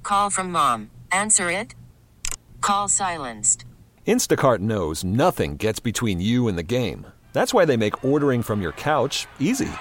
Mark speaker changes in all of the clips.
Speaker 1: Call from mom. Answer it. Call silenced.
Speaker 2: Instacart knows nothing gets between you and the game. That's why they make ordering from your couch easy.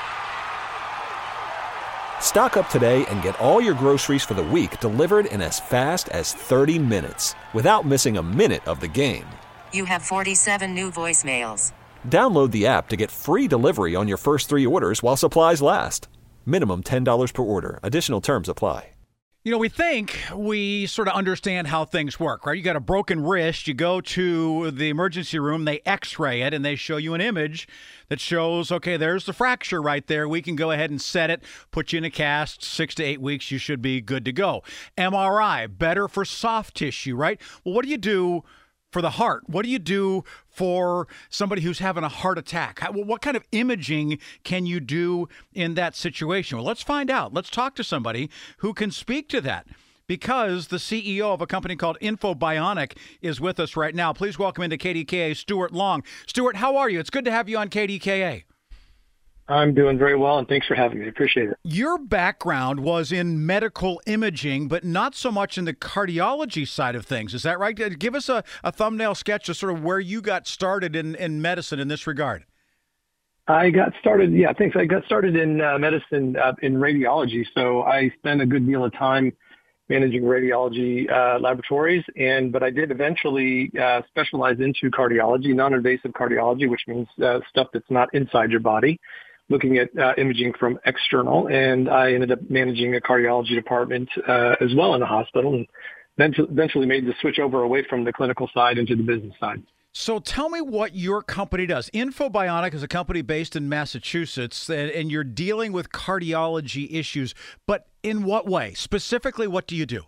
Speaker 2: Stock up today and get all your groceries for the week delivered in as fast as 30 minutes without missing a minute of the game.
Speaker 1: You have 47 new voicemails.
Speaker 2: Download the app to get free delivery on your first 3 orders while supplies last. Minimum $10 per order. Additional terms apply.
Speaker 3: You know, we think we sort of understand how things work, right? You got a broken wrist, you go to the emergency room, they x-ray it, and they show you an image that shows, okay, there's the fracture right there. We can go ahead and set it, put you in a cast, 6 to 8 weeks, you should be good to go. MRI, better for soft tissue, right? Well, what do you do for the heart? What do you do for somebody who's having a heart attack? What kind of imaging can you do in that situation? Well, let's find out. Let's talk to somebody who can speak to that, because the CEO of a company called InfoBionic is with us right now. Please welcome into KDKA, Stuart Long. Stuart, how are you? It's good to have you on KDKA.
Speaker 4: I'm doing very well, and thanks for having me. Appreciate it.
Speaker 3: Your background was in medical imaging, but not so much in the cardiology side of things. Is that right? Give us a thumbnail sketch of sort of where you got started in medicine in this regard.
Speaker 4: I got started in medicine in radiology. So I spent a good deal of time managing radiology laboratories, but I did eventually specialize into cardiology, non-invasive cardiology, which means stuff that's not inside your body, looking at imaging from external. And I ended up managing a cardiology department as well in the hospital, and then eventually made the switch over away from the clinical side into the business side.
Speaker 3: So tell me what your company does. InfoBionic is a company based in Massachusetts, and you're dealing with cardiology issues, but in what way? Specifically, what do you do?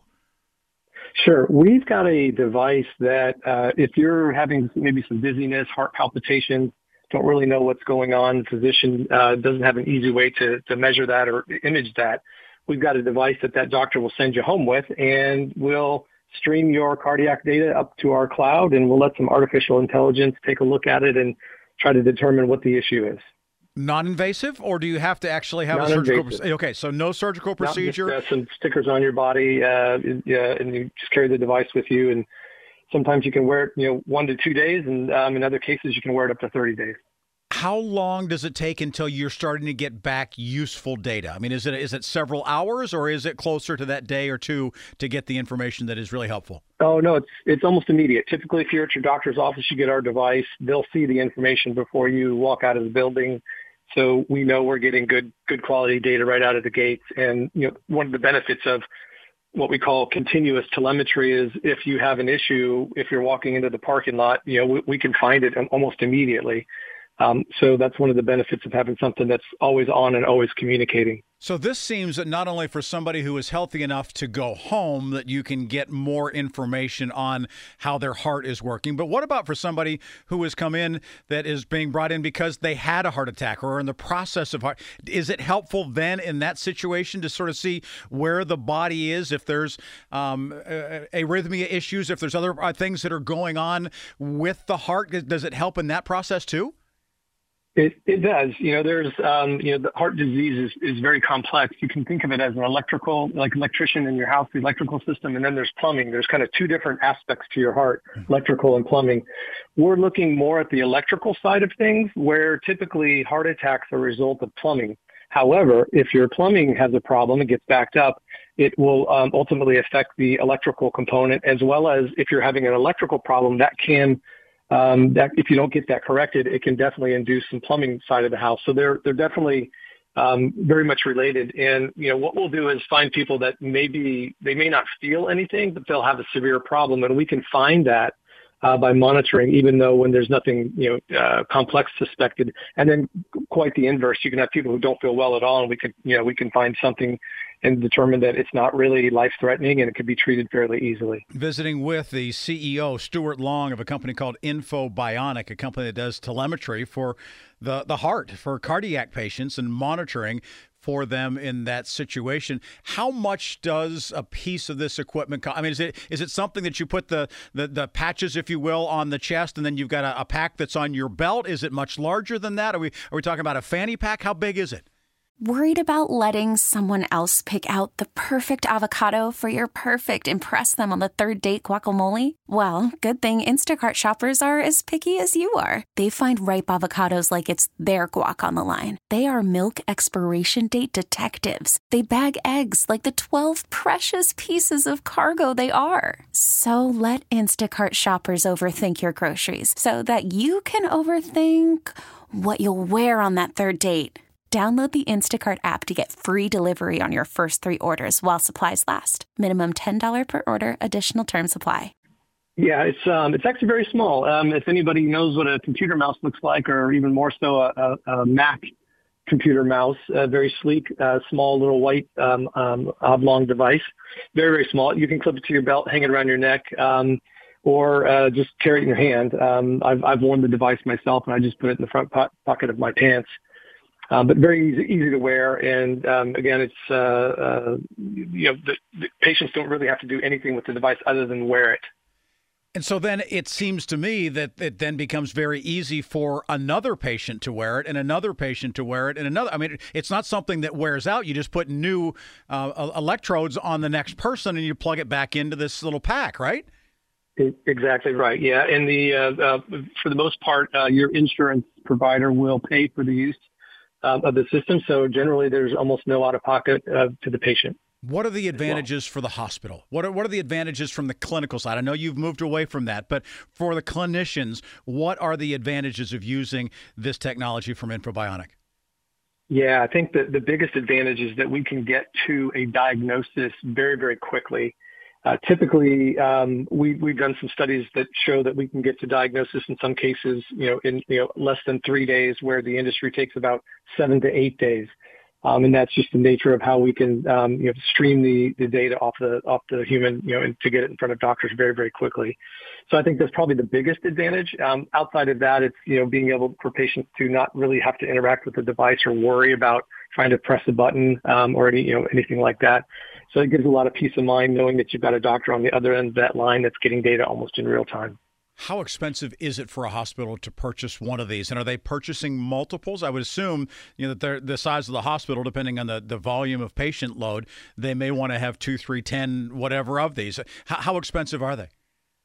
Speaker 4: Sure. We've got a device that if you're having maybe some dizziness, heart palpitations, don't really know what's going on, the physician doesn't have an easy way to measure that or image that, we've got a device that doctor will send you home with, and we'll stream your cardiac data up to our cloud, and we'll let some artificial intelligence take a look at it and try to determine what the issue is.
Speaker 3: Non-invasive, or do you have to actually have a surgical procedure? Okay, so no surgical procedure.
Speaker 4: Just, some stickers on your body, and you just carry the device with you. And sometimes you can wear it, 1 to 2 days, and in other cases you can wear it up to 30 days.
Speaker 3: How long does it take until you're starting to get back useful data? I mean, is it several hours, or is it closer to that day or two to get the information that is really helpful?
Speaker 4: Oh, no, it's almost immediate. Typically, if you're at your doctor's office, you get our device. They'll see the information before you walk out of the building. So we know we're getting good quality data right out of the gates. And, one of the benefits of what we call continuous telemetry is if you have an issue, if you're walking into the parking lot, we can find it almost immediately. So that's one of the benefits of having something that's always on and always communicating.
Speaker 3: So this seems that not only for somebody who is healthy enough to go home that you can get more information on how their heart is working, but what about for somebody who has come in that is being brought in because they had a heart attack or are in the process of heart? Is it helpful then in that situation to sort of see where the body is, if there's arrhythmia issues, if there's other things that are going on with the heart? Does it help in that process too?
Speaker 4: It does. There's, the heart disease is very complex. You can think of it as an electrician in your house, the electrical system, and then there's plumbing. There's kind of two different aspects to your heart, electrical and plumbing. We're looking more at the electrical side of things, where typically heart attacks are a result of plumbing. However, if your plumbing has a problem and gets backed up, it will ultimately affect the electrical component, as well as if you're having an electrical problem, that if you don't get that corrected, it can definitely induce some plumbing side of the house. So they're definitely very much related. And, what we'll do is find people that they may not feel anything, but they'll have a severe problem. And we can find that by monitoring, even though when there's nothing, complex suspected. And then quite the inverse, you can have people who don't feel well at all, and we can find something and determine that it's not really life-threatening and it could be treated fairly easily.
Speaker 3: Visiting with the CEO, Stuart Long, of a company called InfoBionic, a company that does telemetry for the heart, for cardiac patients, and monitoring for them in that situation. How much does a piece of this equipment cost? I mean, is it something that you put the patches, if you will, on the chest, and then you've got a pack that's on your belt? Is it much larger than that? Are we talking about a fanny pack? How big is it?
Speaker 5: Worried about letting someone else pick out the perfect avocado for your perfect impress them on the third date guacamole? Well, good thing Instacart shoppers are as picky as you are. They find ripe avocados like it's their guac on the line. They are milk expiration date detectives. They bag eggs like the 12 precious pieces of cargo they are. So let Instacart shoppers overthink your groceries so that you can overthink what you'll wear on that third date. Download the Instacart app to get free delivery on your first 3 orders while supplies last. Minimum $10 per order. Additional terms apply.
Speaker 4: Yeah, it's actually very small. If anybody knows what a computer mouse looks like, or even more so a Mac computer mouse, a very sleek, small little white oblong device, very, very small. You can clip it to your belt, hang it around your neck, or just carry it in your hand. I've worn the device myself, and I just put it in the front pocket of my pants. But very easy to wear. And again, it's, the patients don't really have to do anything with the device other than wear it.
Speaker 3: And so then it seems to me that it then becomes very easy for another patient to wear it and another patient to wear it and another. I mean, it's not something that wears out. You just put new electrodes on the next person and you plug it back into this little pack, right?
Speaker 4: Exactly right. Yeah. And for the most part, your insurance provider will pay for the use of the system. So generally, there's almost no out-of-pocket to the patient.
Speaker 3: What are the advantages for the hospital? What are the advantages from the clinical side? I know you've moved away from that, but for the clinicians, what are the advantages of using this technology from InfoBionic?
Speaker 4: Yeah, I think that the biggest advantage is that we can get to a diagnosis very, very quickly. Typically, we've done some studies that show that we can get to diagnosis in some cases, in less than 3 days, where the industry takes about 7 to 8 days. And that's just the nature of how we can, stream the data off the human, and to get it in front of doctors very, very quickly. So I think that's probably the biggest advantage. Outside of that, it's, being able for patients to not really have to interact with the device or worry about trying to press a button, or anything like that. So it gives a lot of peace of mind knowing that you've got a doctor on the other end of that line that's getting data almost in real time.
Speaker 3: How expensive is it for a hospital to purchase one of these? And are they purchasing multiples? I would assume, that they're the size of the hospital, depending on the volume of patient load, they may want to have 2, 3, 10, whatever of these. How expensive are they?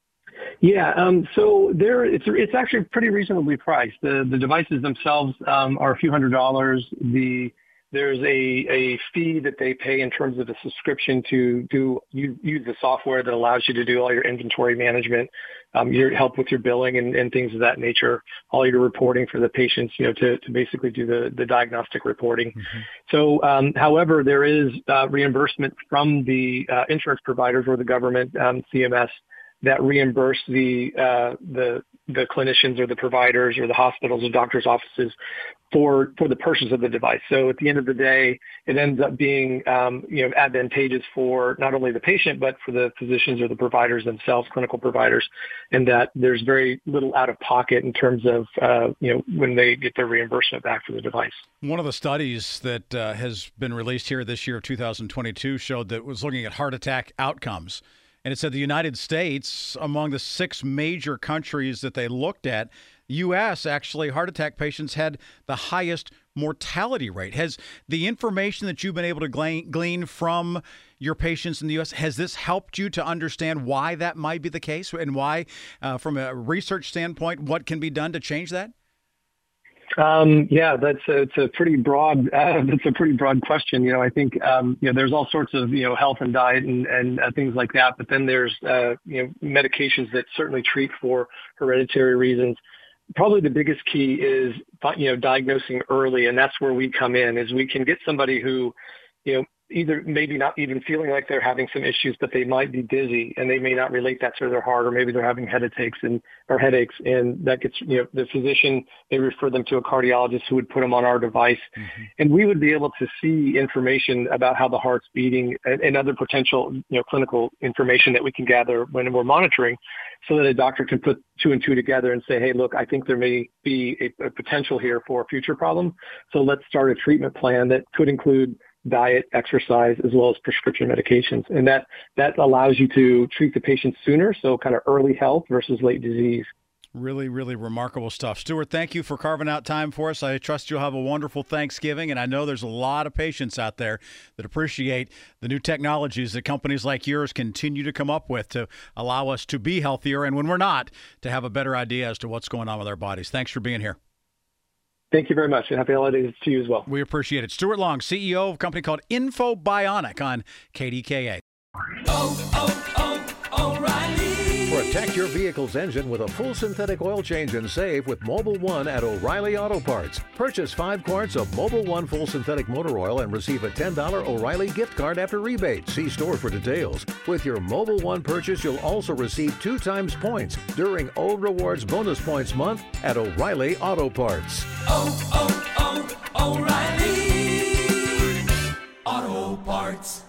Speaker 4: Yeah, so it's actually pretty reasonably priced. The devices themselves are a few $100s. There's a fee that they pay in terms of a subscription to use the software that allows you to do all your inventory management, your help with your billing and things of that nature, all your reporting for the patients, to basically do the diagnostic reporting. Mm-hmm. So, however, there is reimbursement from the insurance providers or the government, CMS, that reimburse the clinicians or the providers or the hospitals or doctors' offices for the purchase of the device. So at the end of the day, it ends up being advantageous for not only the patient but for the physicians or the providers themselves, clinical providers, and that there's very little out of pocket in terms of when they get their reimbursement back for the device.
Speaker 3: One of the studies that has been released here this year of 2022 showed that it was looking at heart attack outcomes. And it said the United States, among the 6 major countries that they looked at, U.S. actually, heart attack patients had the highest mortality rate. Has the information that you've been able to glean from your patients in the U.S., has this helped you to understand why that might be the case and why, from a research standpoint, what can be done to change that?
Speaker 4: Yeah, it's a pretty broad question. I think, there's all sorts of, health and diet and things like that. But then there's, medications that certainly treat for hereditary reasons. Probably the biggest key is, diagnosing early. And that's where we come in, is we can get somebody who, either maybe not even feeling like they're having some issues, but they might be dizzy and they may not relate that to their heart, or maybe they're having headaches, and that gets, the physician, they refer them to a cardiologist who would put them on our device. Mm-hmm. And we would be able to see information about how the heart's beating and other potential, clinical information that we can gather when we're monitoring, so that a doctor can put 2 and 2 together and say, hey, look, I think there may be a potential here for a future problem. So let's start a treatment plan that could include diet, exercise, as well as prescription medications. And that allows you to treat the patient sooner, so kind of early health versus late disease.
Speaker 3: Really, really remarkable stuff. Stuart, thank you for carving out time for us. I trust you'll have a wonderful Thanksgiving, and I know there's a lot of patients out there that appreciate the new technologies that companies like yours continue to come up with to allow us to be healthier, and when we're not, to have a better idea as to what's going on with our bodies. Thanks for being here.
Speaker 4: Thank you very much, and happy holidays to you as well.
Speaker 3: We appreciate it. Stuart Long, CEO of a company called InfoBionic on KDKA.
Speaker 6: O'Reilly.
Speaker 7: Protect your vehicle's engine with a full synthetic oil change and save with Mobil 1 at O'Reilly Auto Parts. Purchase 5 quarts of Mobil 1 full synthetic motor oil and receive a $10 O'Reilly gift card after rebate. See store for details. With your Mobil 1 purchase, you'll also receive 2 times points during O Rewards Bonus Points Month at O'Reilly Auto Parts.
Speaker 6: O'Reilly Auto Parts.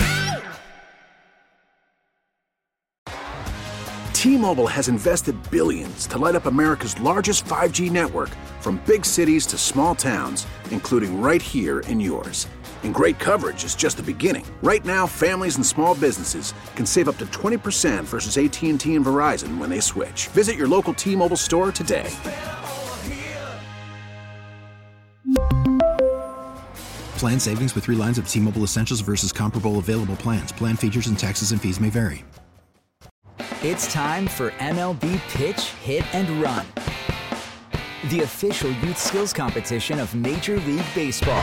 Speaker 8: T-Mobile has invested billions to light up America's largest 5G network, from big cities to small towns, including right here in yours. And great coverage is just the beginning. Right now, families and small businesses can save up to 20% versus AT&T and Verizon when they switch. Visit your local T-Mobile store today.
Speaker 9: Plan savings with 3 lines of T-Mobile Essentials versus comparable available plans. Plan features and taxes and fees may vary.
Speaker 10: It's time for MLB Pitch, Hit, and Run, the official youth skills competition of Major League Baseball.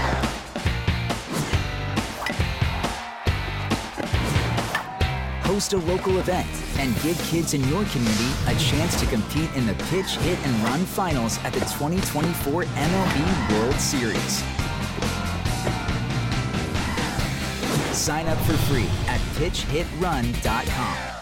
Speaker 10: Host a local event and give kids in your community a chance to compete in the Pitch, Hit, and Run finals at the 2024 MLB World Series. Sign up for free at pitchhitrun.com.